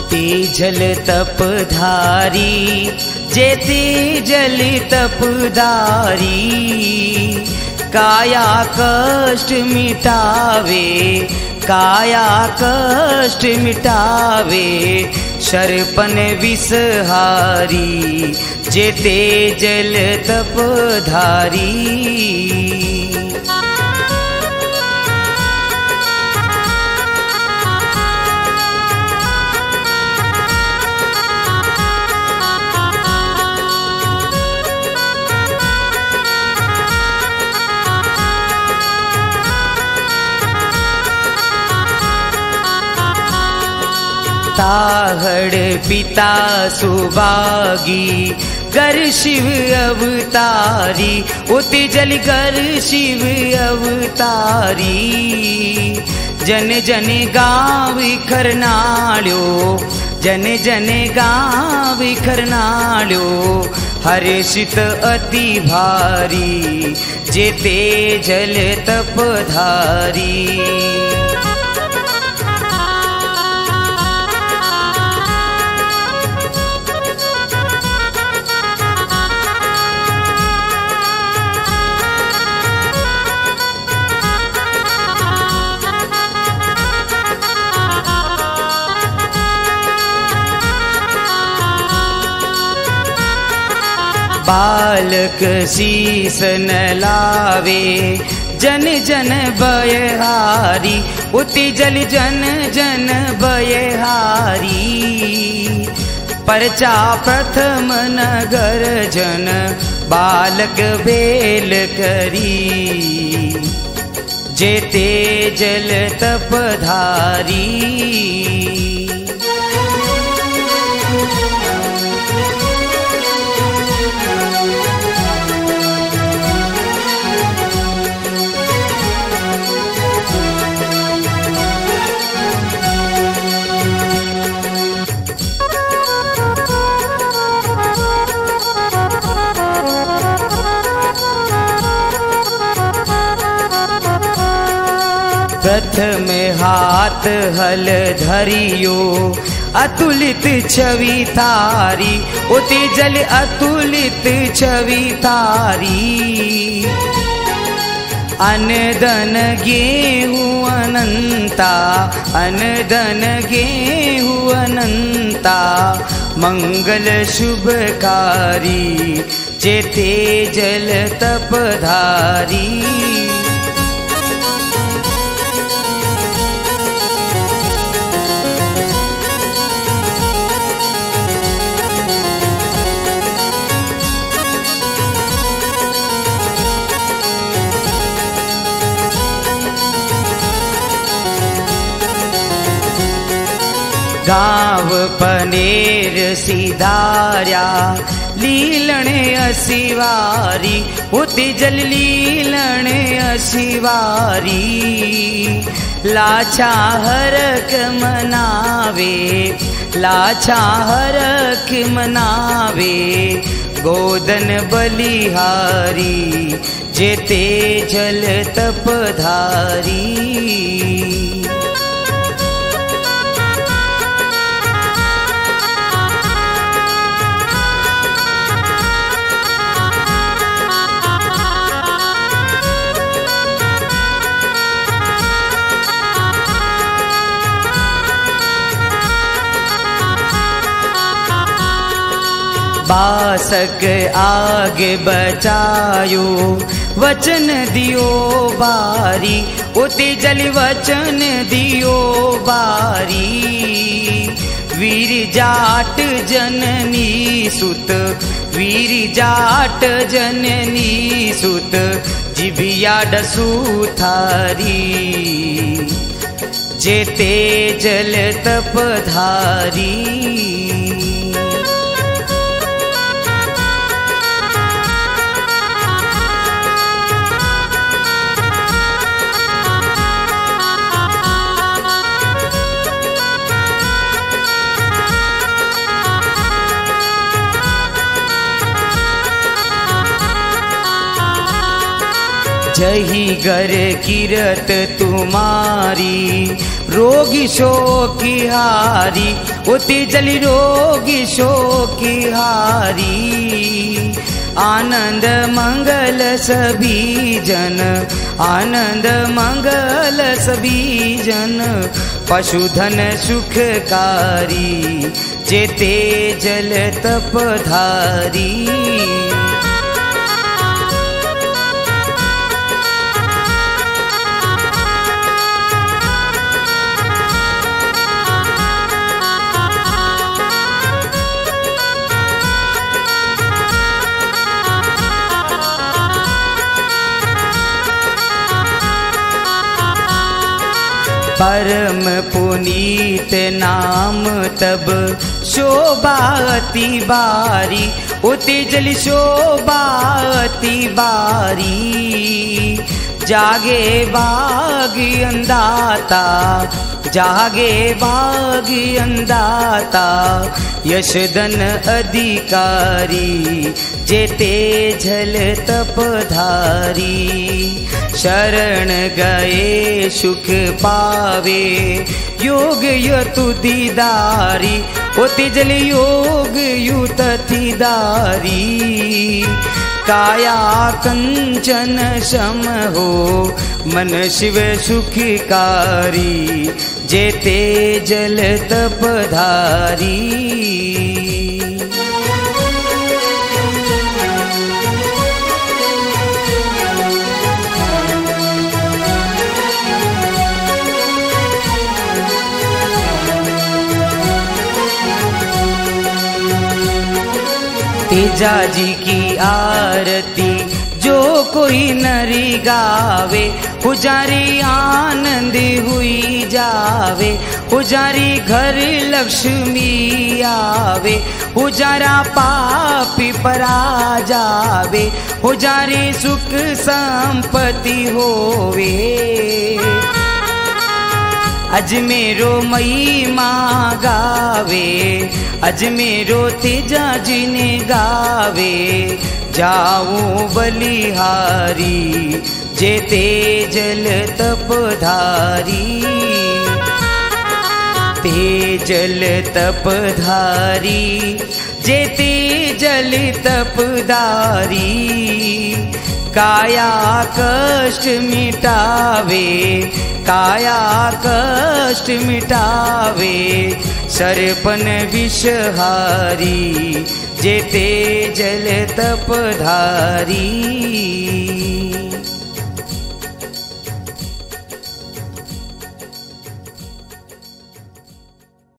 तेजल तपधारी जेते जल तपधारी काया कष्ट मिटावे काया कष्ट मिटावे शर्पण विषहारी जेते जल तपधारी ताहड़ पिता सुबागी गर शिव अवतारी उति जल गर शिव अवतारी जन जन गाँव खरनाळ्यो जन जन गाँव खरनाळ्यो हर्षित अति भारी जेते जल तपधारी बालक शीस न लावे जन जन बयहारी उति जल जन जन बयहारी परचा प्रथम नगर जन बालक बेल करी जेते जल तपधारी प्रथम हाथ हल धरियो अतुलित छवि थारी उति जल अतुलित छवि थारी अनदन गेहूं अनंता अनदन गेहूं अनंता मंगल शुभकारी जेते जल तपधारी गाँव पनेर सिधार्या लीलणे असिवारी उति जल लीलणे असिवारी लाछा हरक मनावे लाछा हरक मनावे गोदन बलिहारी जेते जल तपधारी बासक आगे बचायो वचन दियो बारी उति जल वचन दियो बारी वीर जाट जननी सुत वीर जाट जननी सुत जिभिया डसू थारी जेते जल तपधारी जही गर किरत तुम्हारी रोगी शोकी हारी, उती जली रोगी शोकी हारी। आनंद मंगल सभी जन, आनंद मंगल सभी जन, पशुधन सुखकारी, जेते जल तपधारी। परम पुनीत नाम तब शोभाती बारी, उती जली शोभाती बारी। जागे बागी अंदाता, जागे बागी अंदाता, यशदन अधिकारी, जेते जल तपधारी। शरण गए सुख पावे, योग यतु दीदारी, उती जल योग युत थीदारी। काया कंचन सम हो, मन शिव सुखकारी, जेते जल तपधारी। तेजा जी की आरती जो कोई नरी गावे, पुजारी आनंद हुई जावे। पुजारी घर लक्ष्मी आवे, पुजारा पापी परा जावे। पुजारी सुख संपत्ति होवे, अजमेरो महिमा गावे, अजमेरो तेजा जी ने गावे। जाऊं बलिहारी, जेते जल तपधारी, तेजल तपधारी, जेते जल तपधारी। काया कष्ट मिटावे, काया कष्ट मिटावे। सरपन विषहारी, जेते जल तपधारी।